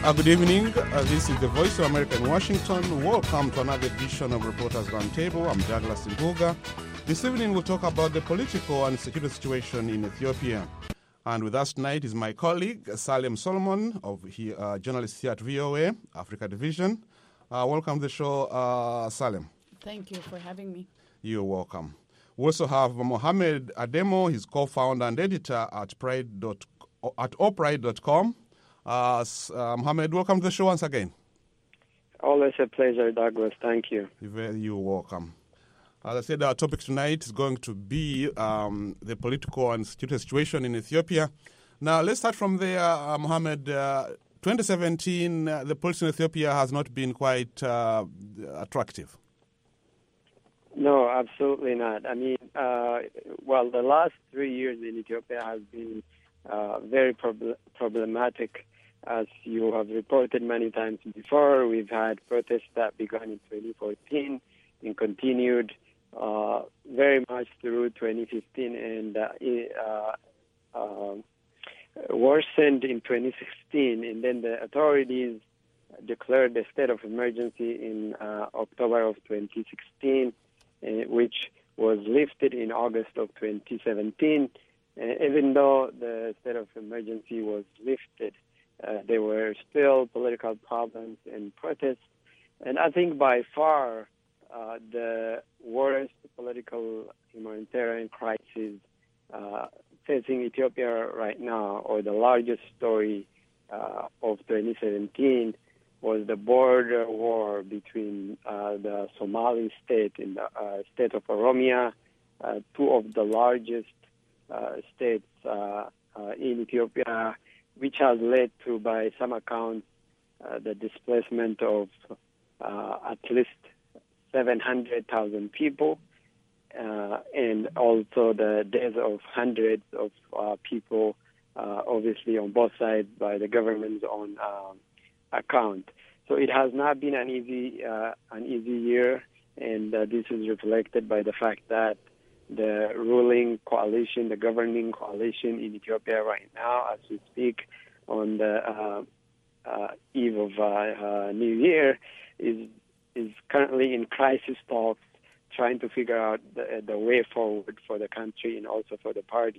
Good evening. This is the Voice of America in Washington. Welcome to another edition of Reporters Roundtable. I'm Douglas Mbuga. This evening we'll talk about the political and security situation in Ethiopia. And with us tonight is my colleague, Salem Solomon, journalist here at VOA, Africa Division. Welcome to the show, Salem. Thank you for having me. You're welcome. We also have Mohammed Ademo. He's co-founder and editor at opride.com. Mohammed, welcome to the show once again. Always a pleasure, Douglas. Thank you. You're welcome. As I said, our topic tonight is going to be the political and security situation in Ethiopia. Now, let's start from there, Mohammed. 2017, the politics in Ethiopia has not been quite attractive. No, absolutely not. I mean, the last 3 years in Ethiopia has been very problematic. As you have reported many times before, we've had protests that began in 2014 and continued very much through 2015 and worsened in 2016. And then the authorities declared a state of emergency in October of 2016, which was lifted in August of 2017. Even though the state of emergency was lifted, there were still political problems and protests. And I think by far the worst political humanitarian crisis facing Ethiopia right now, or the largest story of 2017, was the border war between the Somali state and the state of Oromia, two of the largest states in Ethiopia, which has led to, by some accounts, the displacement of at least 700,000 people, and also the death of hundreds of people, obviously on both sides by the government's own account. So it has not been an easy year, and this is reflected by the fact that the ruling coalition, the governing coalition in Ethiopia right now, as we speak, on the eve of New Year, is currently in crisis talks, trying to figure out the way forward for the country and also for the party.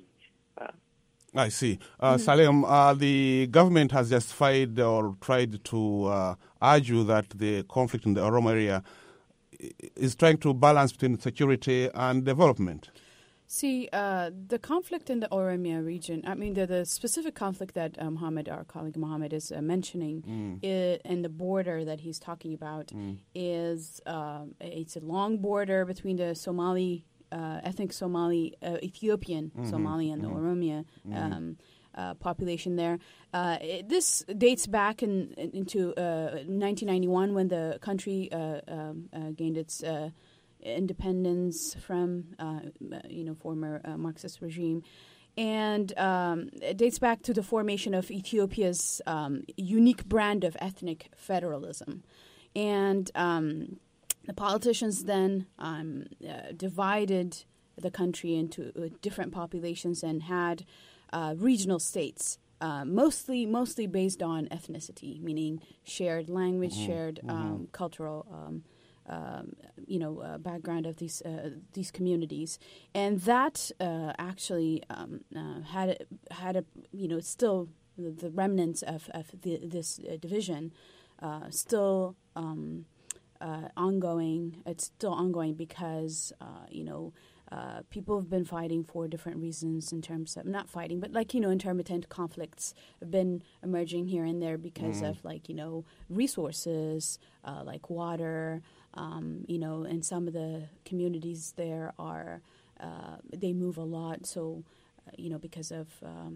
I see. Salem, the government has justified or tried to argue that the conflict in the Oromo area is trying to balance between security and development. See, the conflict in the Oromia region, I mean, the specific conflict that Mohammed, our colleague Mohammed, is mentioning and the border that he's talking about is it's a long border between the Somali, ethnic Somali, Ethiopian Somali and the Oromia population there. This dates back into 1991 when the country gained its independence from former Marxist regime, and it dates back to the formation of Ethiopia's unique brand of ethnic federalism, and the politicians then divided the country into different populations and had regional states, mostly based on ethnicity, meaning shared language, shared cultural background of these communities, and that actually had still the remnants of this division still ongoing. It's still ongoing because people have been fighting for different reasons in terms of not fighting, but intermittent conflicts have been emerging here and there because of resources like water. And some of the communities there are they move a lot. So because of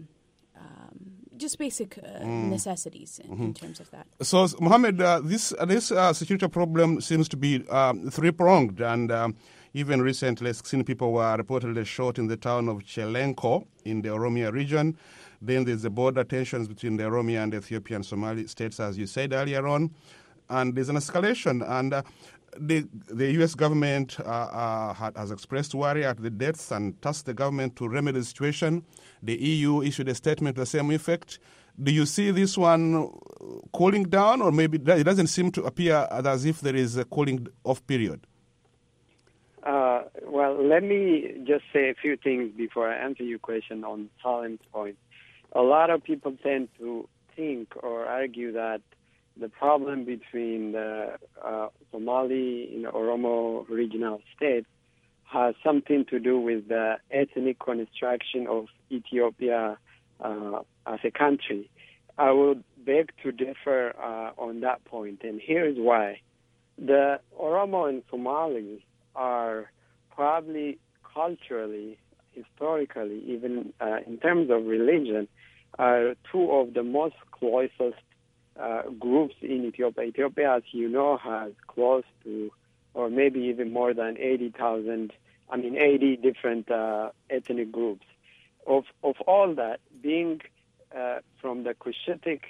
just basic necessities in terms of that. So, Mohammed, this security problem seems to be three-pronged, and even recently, 16 people were reportedly shot in the town of Chelenko in the Oromia region. Then there's the border tensions between the Oromia and Ethiopian Somali states, as you said earlier on, and there's an escalation. And the U.S. government has expressed worry at the deaths and tasked the government to remedy the situation. The EU issued a statement to the same effect. Do you see this one cooling down, or maybe it doesn't seem to appear as if there is a cooling off period? Well, let me just say a few things before I answer your question on Salim's point. A lot of people tend to think or argue that the problem between the Somali and Oromo regional states has something to do with the ethnic construction of Ethiopia as a country. I would beg to differ on that point, and here's why. The Oromo and Somali are probably culturally, historically, even in terms of religion, are two of the most closest groups in Ethiopia. Ethiopia, as you know, has close to, or maybe even more than 80 different ethnic groups. Of all that, being from the Cushitic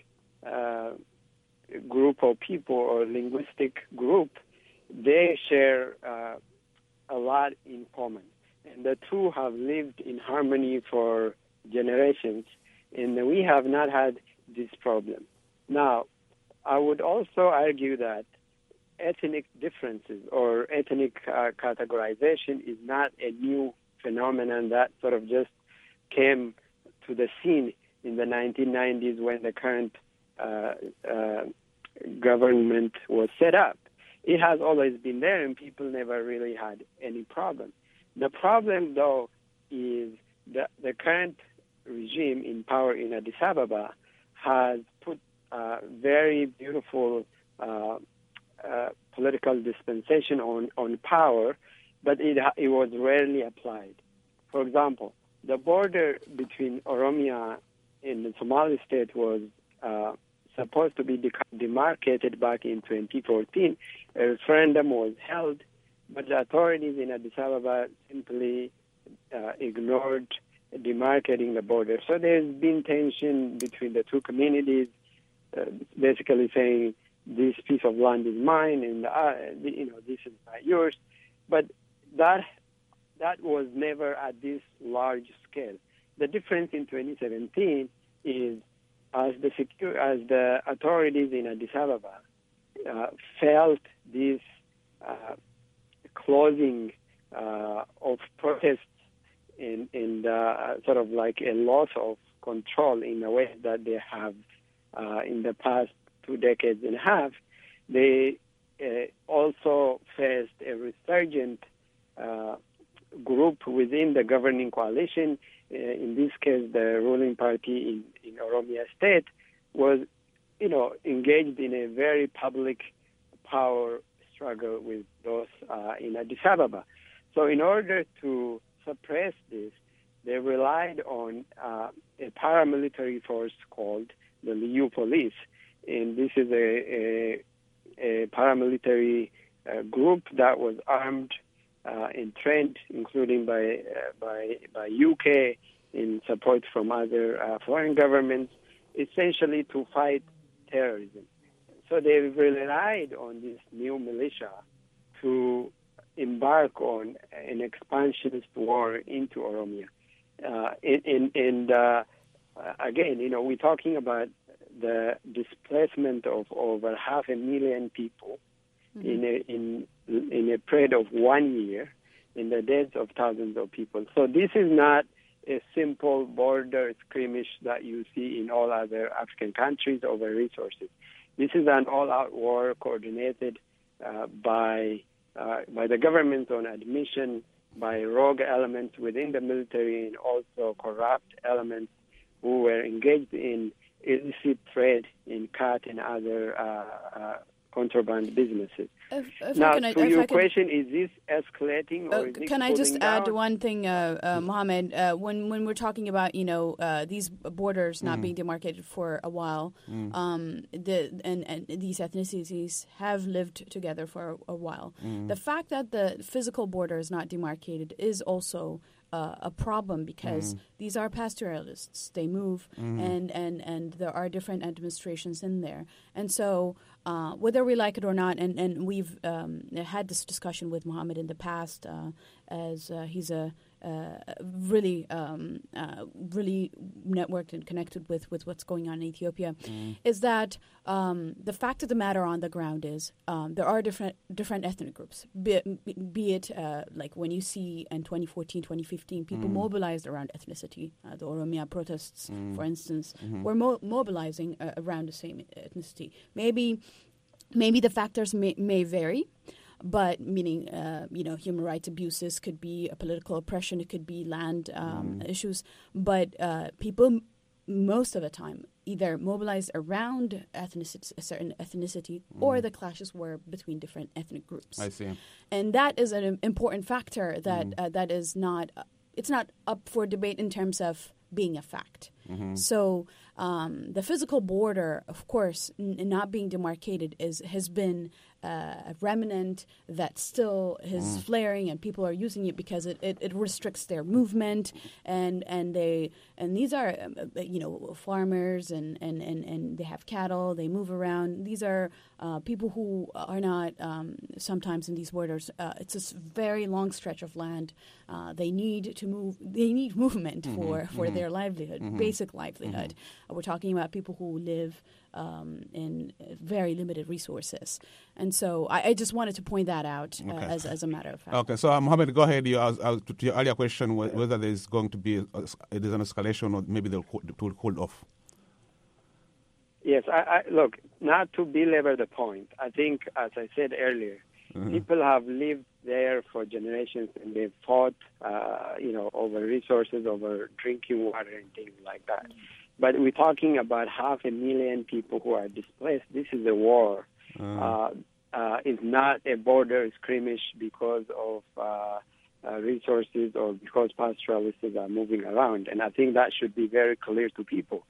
group of people or linguistic group, they share a lot in common. And the two have lived in harmony for generations, and we have not had this problem. Now, I would also argue that ethnic differences or ethnic categorization is not a new phenomenon that sort of just came to the scene in the 1990s when the current government was set up. It has always been there, and people never really had any problem. The problem, though, is the current regime in power in Addis Ababa has put very beautiful political dispensation on power, but it was rarely applied. For example, the border between Oromia and the Somali state was supposed to be demarcated back in 2014. A referendum was held, but the authorities in Addis Ababa simply ignored demarcating the border. So there's been tension between the two communities, basically saying this piece of land is mine and this is not yours. But that was never at this large scale. The difference in 2017 is as the authorities in Addis Ababa felt this closing of protests and sort of like a loss of control in a way that they have in the past 2 decades and a half, they also faced a resurgent group within the governing coalition. In this case, the ruling party in Oromia State was, engaged in a very public power struggle with those in Addis Ababa. So in order to suppress this, they relied on a paramilitary force called the Liu Police. And this is a paramilitary group that was armed and trained, including by UK in support from other foreign governments, essentially to fight terrorism. So they relied on this new militia to embark on an expansionist war into Oromia. Again, we're talking about the displacement of over 500,000 people in a period of 1 year, in the deaths of thousands of people. So this is not a simple border skirmish that you see in all other African countries over resources. This is an all-out war coordinated by the government's own admission, by rogue elements within the military, and also corrupt elements who were engaged in illicit trade in cat and other contraband businesses. Question, is this escalating or is it can I just add down? one thing, Mohammed? When we're talking about these borders not being demarcated for a while, and these ethnicities have lived together for a while. The fact that the physical border is not demarcated is also a problem because these are pastoralists. They move, and there are different administrations in there, and so whether we like it or not, and we've had this discussion with Mohammed in the past, as he's a really networked and connected with what's going on in Ethiopia, is that the fact of the matter on the ground is there are different ethnic groups, be it like when you see in 2014, 2015, people mobilized around ethnicity. The Oromia protests, for instance, were mobilizing around the same ethnicity. Maybe the factors may vary, but meaning, human rights abuses could be a political oppression, it could be land issues, but people most of the time either mobilized around ethnicity, a certain ethnicity, or the clashes were between different ethnic groups. I see. And that is an important factor that that is not, it's not up for debate in terms of being a fact. So the physical border, of course, not being demarcated has been a remnant that still is flaring, and people are using it because it restricts their movement, and these are farmers and they have cattle, they move around. These are people who are not sometimes in these borders. It's a very long stretch of land. They need to move. They need movement for their livelihood, basic livelihood. We're talking about people who live in very limited resources. And so I just wanted to point that out as a matter of fact. Okay, so Mohammed, go ahead. To your earlier question, whether there's going to be an escalation or maybe they'll hold off. Yes, I look, not to belabor the point, I think, as I said earlier, people have lived there for generations and they've fought, over resources, over drinking water and things like that. But we're talking about 500,000 people who are displaced. This is a war. It's not a border skirmish because of resources or because pastoralists are moving around. And I think that should be very clear to people.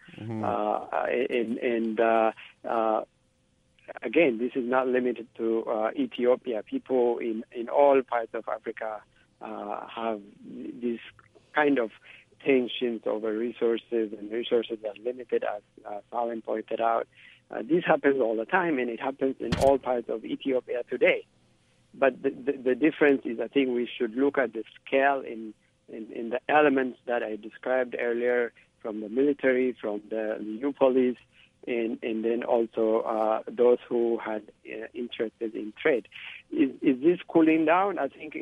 Again, this is not limited to Ethiopia. People in all parts of Africa have this kind of tensions over resources, and resources are limited, as Alan pointed out. This happens all the time, and it happens in all parts of Ethiopia today. But the difference is, I think we should look at the scale in the elements that I described earlier, from the military, from the new police, and then also those who had interested in trade. Is this cooling down? I think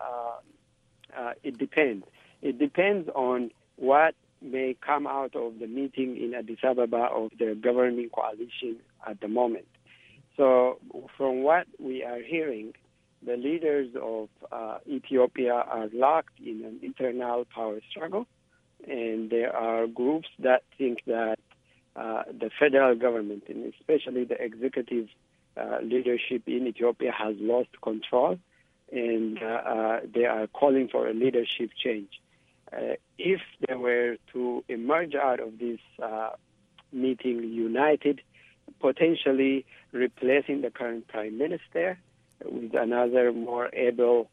it depends. It depends on what may come out of the meeting in Addis Ababa of the governing coalition at the moment. So from what we are hearing, the leaders of Ethiopia are locked in an internal power struggle, and there are groups that think that the federal government, and especially the executive leadership in Ethiopia, has lost control, and they are calling for a leadership change. If they were to emerge out of this meeting united, potentially replacing the current prime minister with another more able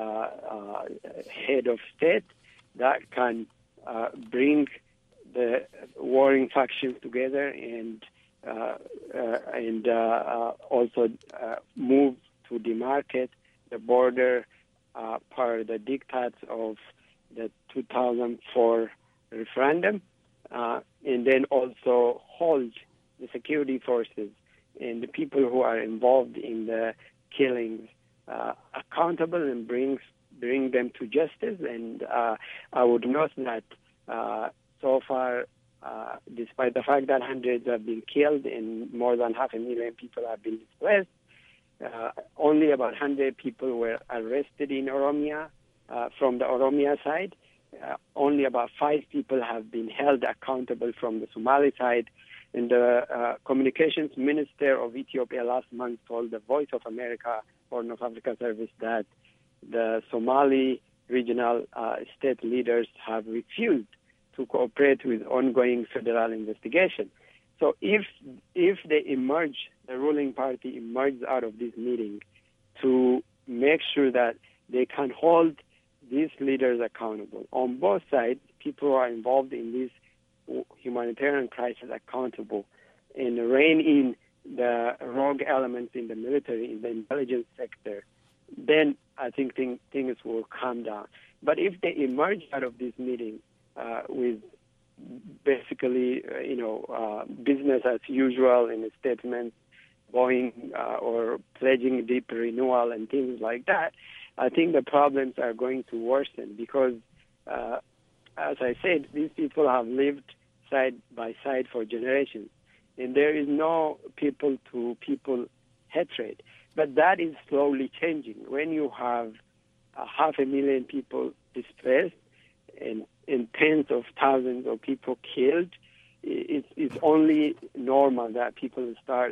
head of state that can bring the warring factions together and also move to demarcate the border per the diktats of the 2004 referendum, and then also hold the security forces and the people who are involved in the killings accountable and bring them to justice. And I would note that so far, despite the fact that hundreds have been killed and more than 500,000 people have been displaced, only about 100 people were arrested in Oromia. From the Oromia side, only about 5 people have been held accountable from the Somali side. And the communications minister of Ethiopia last month told the Voice of America, Horn of Africa Service, that the Somali regional state leaders have refused to cooperate with ongoing federal investigation. So if they emerge, the ruling party emerges out of this meeting to make sure that they can hold these leaders accountable on both sides, people who are involved in this humanitarian crisis accountable, and rein in the rogue elements in the military, in the intelligence sector, then I think things will calm down. But if they emerge out of this meeting with basically, business as usual in a statement, going or pledging deep renewal and things like that, I think the problems are going to worsen because, as I said, these people have lived side by side for generations, and there is no people-to-people hatred. But that is slowly changing. When you have 500,000 people displaced and tens of thousands of people killed, it's only normal that people start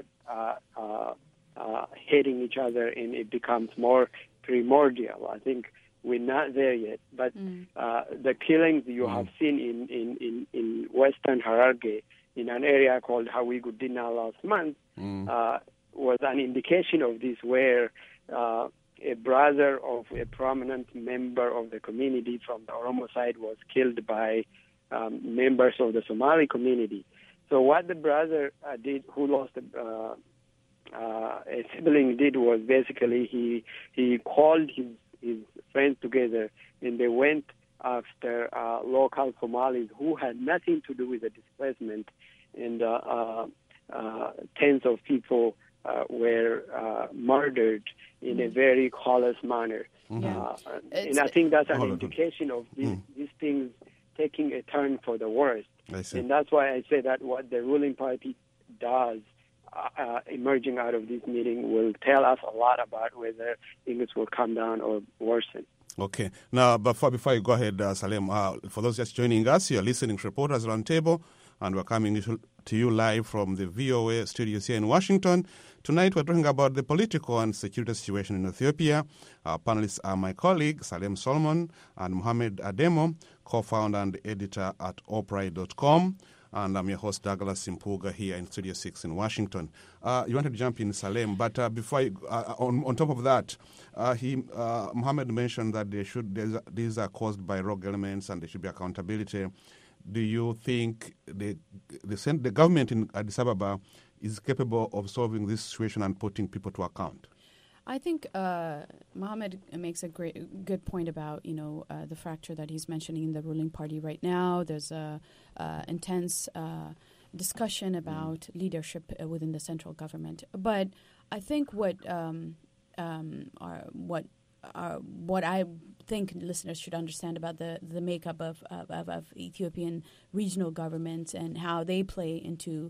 hating each other, and it becomes more primordial. I think we're not there yet, but the killings you have seen in Western Hararghe, in an area called Hawigudina last month, was an indication of this, where a brother of a prominent member of the community from the Oromo side was killed by members of the Somali community. So what the brother did, who lost a sibling, did was basically he called his friends together, and they went after local Somalis who had nothing to do with the displacement, and tens of people were murdered in a very callous manner. And I think that's an indication of these things taking a turn for the worst. And that's why I say that what the ruling party does emerging out of this meeting will tell us a lot about whether things will come down or worsen. Okay. Now, before you go ahead, Salem, for those just joining us, you're listening to Reporters Roundtable, and we're coming to you live from the VOA studios here in Washington. Tonight, we're talking about the political and security situation in Ethiopia. Our panelists are my colleague, Salem Solomon, and Mohamed Ademo, co-founder and editor at Oprah.com. And I'm your host, Douglas Simpuga, here in Studio 6 in Washington. You wanted to jump in, Salem, but before on top of that, Mohamed mentioned that these are caused by rogue elements and there should be accountability. Do you think the government in Addis Ababa is capable of solving this situation and putting people to account? I think Mohamed makes a good point about the fracture that he's mentioning in the ruling party right now. There's a intense discussion about leadership within the central government. But I think what I think listeners should understand about the makeup of Ethiopian regional governments and how they play into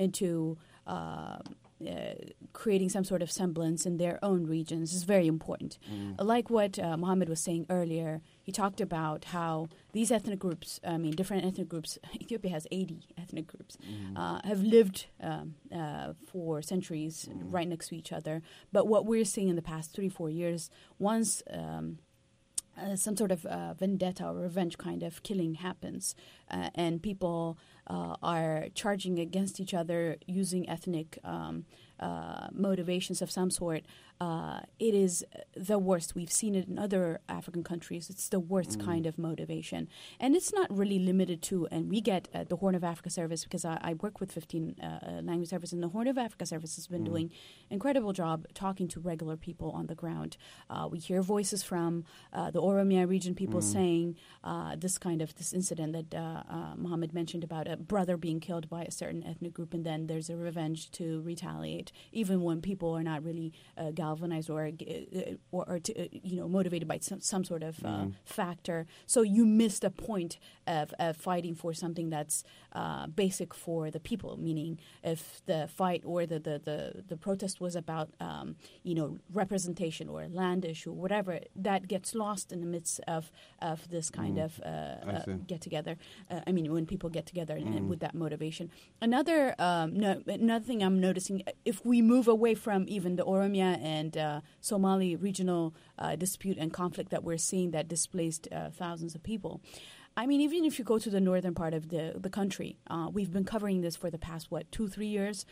creating some sort of semblance in their own regions is very important. Like what Mohamed was saying earlier, he talked about how these ethnic groups, different ethnic groups, Ethiopia has 80 ethnic groups, have lived for centuries right next to each other. But what we're seeing in the past 3-4 years, once some sort of vendetta or revenge kind of killing happens, and people are charging against each other using ethnic motivations of some sort, it is the worst. We've seen it in other African countries. It's the worst kind of motivation. And it's not really limited to, and we get the Horn of Africa Service, because I work with 15 language service, and the Horn of Africa Service has been doing an incredible job talking to regular people on the ground. We hear voices from the Oromia region, people saying this incident that Mohamed mentioned about a brother being killed by a certain ethnic group, and then there's a revenge to retaliate, even when people are not really galvanized or motivated by some sort of factor. So you missed a point of fighting for something that's basic for the people. Meaning, if the fight or the protest was about representation or land issue, whatever, that gets lost in the midst of this kind of get together. When people get together and with that motivation. Another thing I'm noticing, if we move away from even the Oromia and Somali regional dispute and conflict that we're seeing that displaced thousands of people, even if you go to the northern part of the country, we've been covering this for the past, 2-3 years.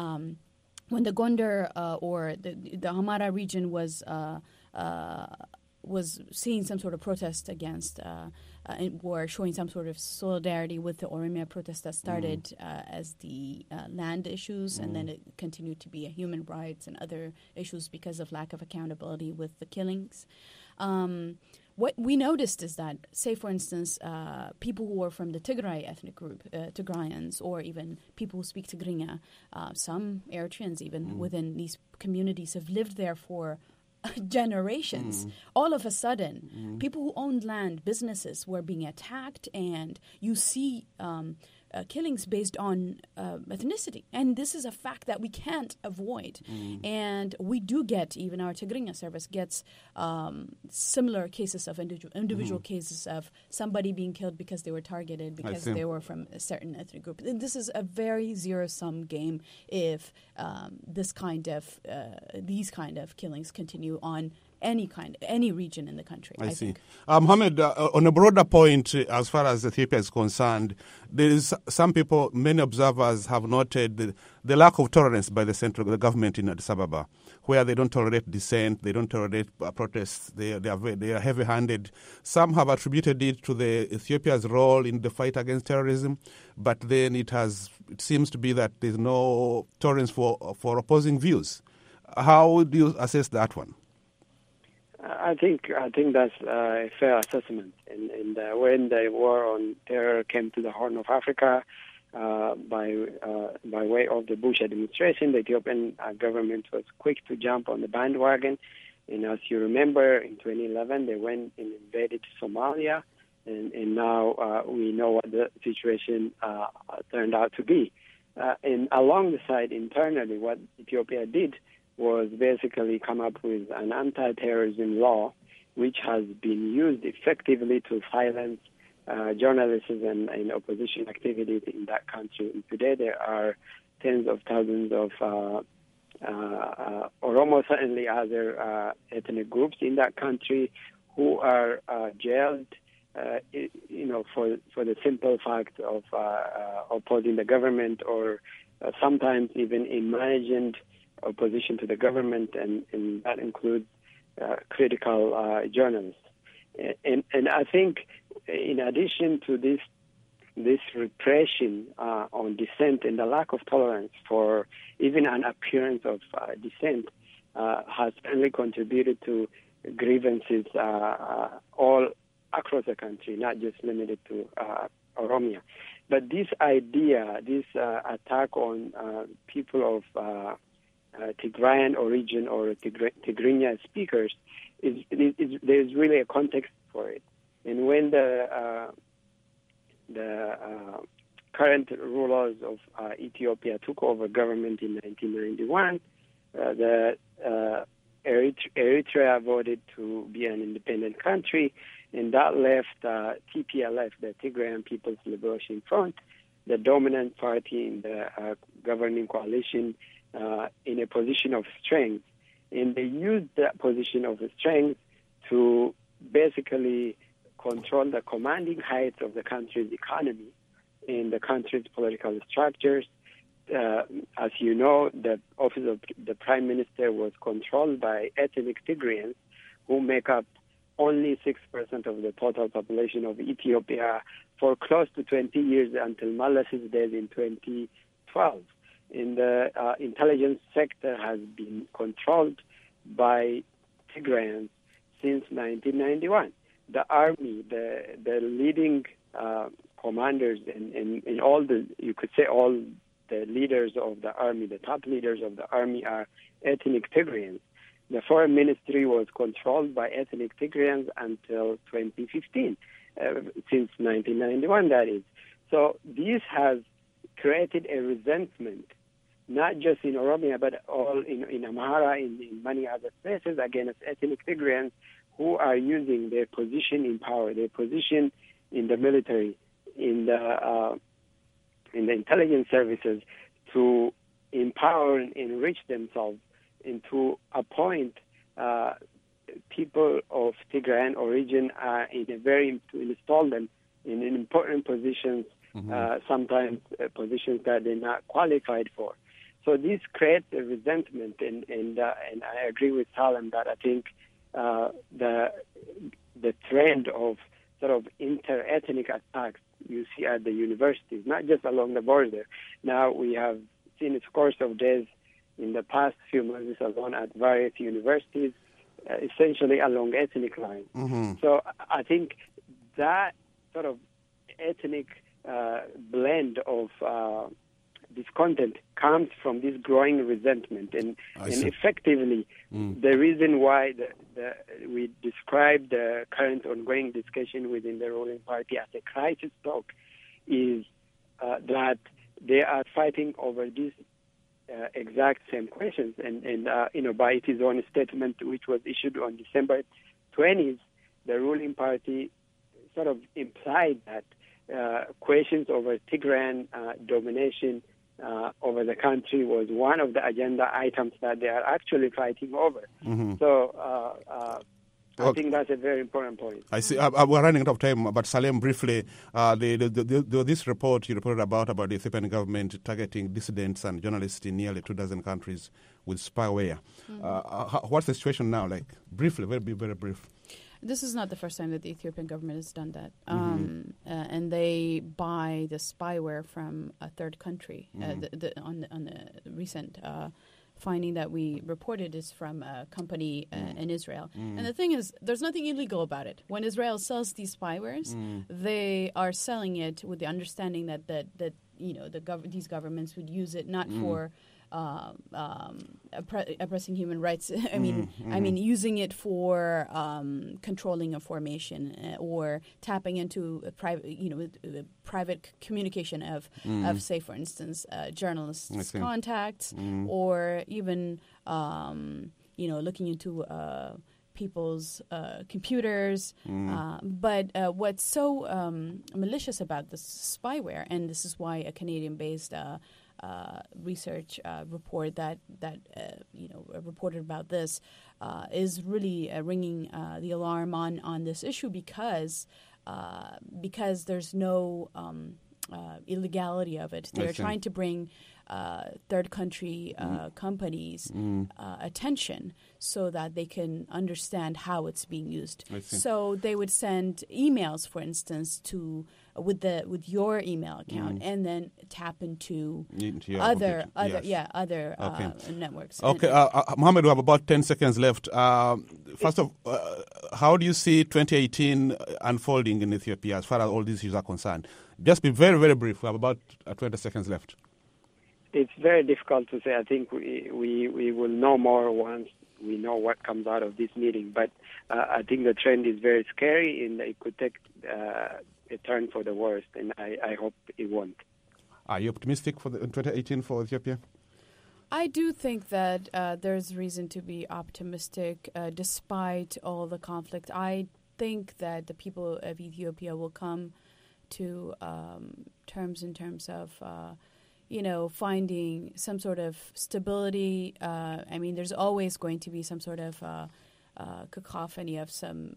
When the Gondar or the Hamara region was was seeing some sort of protest against or showing some sort of solidarity with the Oromia protest that started as the land issues, and then it continued to be human rights and other issues because of lack of accountability with the killings. What we noticed is that, say, for instance, people who are from the Tigray ethnic group, Tigrayans, or even people who speak Tigrinya, some Eritreans even within these communities have lived there for generations. All of a sudden, people who owned land, businesses were being attacked, and you see killings based on ethnicity. And this is a fact that we can't avoid. And we do get, even our Tigrinya service gets similar cases of individual cases of somebody being killed because they were targeted, because they were from a certain ethnic group. And this is a very zero-sum game if these kind of killings continue on any region in the country. I see. think. Mohammed, on a broader point, as far as Ethiopia is concerned, there is many observers have noted the lack of tolerance by the government in Addis Ababa, where they don't tolerate dissent, they don't tolerate protests, they are heavy-handed. Some have attributed it to Ethiopia's role in the fight against terrorism, but then it seems to be that there's no tolerance for opposing views. How do you assess that one? I think that's a fair assessment. And when the war on terror came to the Horn of Africa, by way of the Bush administration, the Ethiopian government was quick to jump on the bandwagon. And as you remember, in 2011, they went and invaded Somalia, and now we know what the situation turned out to be. And along the side, internally, what Ethiopia did was basically come up with an anti-terrorism law, which has been used effectively to silence journalists and opposition activities in that country. And today there are tens of thousands of Oromo, certainly other ethnic groups in that country, who are jailed, for the simple fact of opposing the government, or sometimes even imagined opposition to the government, and that includes critical journalists. And I think, in addition to this repression on dissent and the lack of tolerance for even an appearance of dissent, has certainly contributed to grievances all across the country, not just limited to Oromia. But this idea, this attack on people of Tigrayan origin or Tigrinya speakers, there's really a context for it. And when the current rulers of Ethiopia took over government in 1991, Eritrea voted to be an independent country, and that left TPLF, the Tigrayan People's Liberation Front, the dominant party in the governing coalition, in a position of strength. And they used that position of strength to basically control the commanding heights of the country's economy and the country's political structures. As you know, the office of the Prime Minister was controlled by ethnic Tigrayans, who make up only 6% of the total population of Ethiopia for close to 20 years until Mallas's death in 2012. And the intelligence sector has been controlled by Tigrayans since 1991. The army, the leading commanders, and all the leaders of the army, the top leaders of the army, are ethnic Tigrayans. The foreign ministry was controlled by ethnic Tigrayans until 2015, since 1991, that is. So this has created a resentment, not just in Oromia, but all in Amhara, in many other places, against ethnic Tigrayans who are using their position in power, their position in the military, in the intelligence services, to empower and enrich themselves, and to appoint people of Tigrayan origin to install them in important positions, sometimes positions that they're not qualified for. So this creates a resentment, and I agree with Salem that I think the trend of sort of inter-ethnic attacks you see at the universities, not just along the border. Now we have seen a course of days in the past few months alone at various universities, essentially along ethnic lines. Mm-hmm. So I think that sort of ethnic blend of discontent comes from this growing resentment, and effectively the reason why we describe the current ongoing discussion within the ruling party as a crisis talk is that they are fighting over these exact same questions, and by its own statement, which was issued on December 20th, the ruling party sort of implied that questions over Tigrayan domination over the country was one of the agenda items that they are actually fighting over. Mm-hmm. So I think that's a very important point. I see. We're running out of time, but Salem, briefly, this report you reported about the Ethiopian government targeting dissidents and journalists in nearly 24 countries with spyware. What's the situation now? Like, briefly, very brief. This is not the first time that the Ethiopian government has done that. And they buy the spyware from a third country. On the recent finding that we reported is from a company in Israel. And the thing is, there's nothing illegal about it. When Israel sells these spywares, they are selling it with the understanding that these governments would use it not for oppressing human rights. I mean, using it for controlling information or tapping into a private communication of, say, for instance, journalists' contacts, or even looking into people's computers. But what's so malicious about this spyware, and this is why a Canadian-based research report that reported about this is really ringing the alarm on this issue because there's no illegality of it. They're trying to bring third country companies attention so that they can understand how it's being used. So they would send emails, for instance, with your email account, and then tap into other networks. Okay, Mohammed, we have about 10 seconds left. First of how do you see 2018 unfolding in Ethiopia as far as all these issues are concerned? Just be very, very brief. We have about 20 seconds left. It's very difficult to say. I think we will know more once we know what comes out of this meeting. But I think the trend is very scary, and it could take a turn for the worst, and I hope it won't. Are you optimistic for 2018 for Ethiopia? I do think that there's reason to be optimistic despite all the conflict. I think that the people of Ethiopia will come to terms in terms of finding some sort of stability. I mean, there's always going to be some sort of cacophony of some,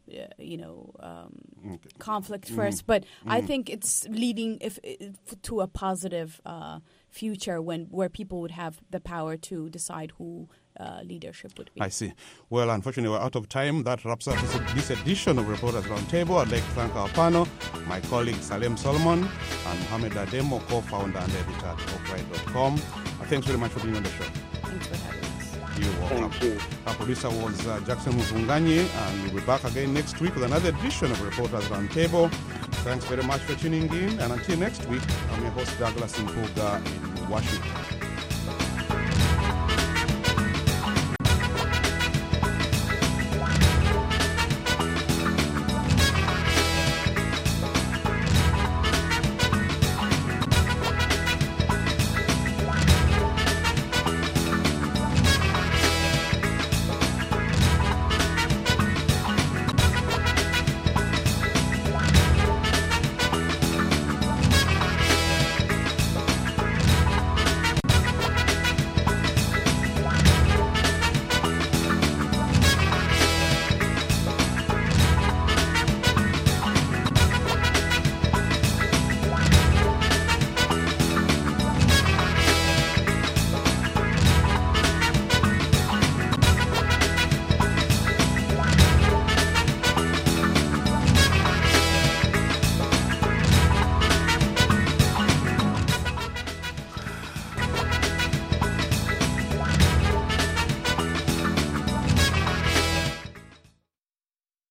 conflict first. But I think it's leading to a positive future where people would have the power to decide who leadership would be. I see. Well, unfortunately, we're out of time. That wraps up this edition of Reporters Roundtable. I'd like to thank our panel, my colleague Salem Solomon and Mohamed Ademo, co-founder and editor at Oprite.com. Thanks very much for being on the show. Thanks for having us. You're welcome. Thank you. Our producer was Jackson Muzunganyi, and we'll be back again next week with another edition of Reporters Roundtable. Thanks very much for tuning in, and until next week, I'm your host Douglas Mpuga in Washington.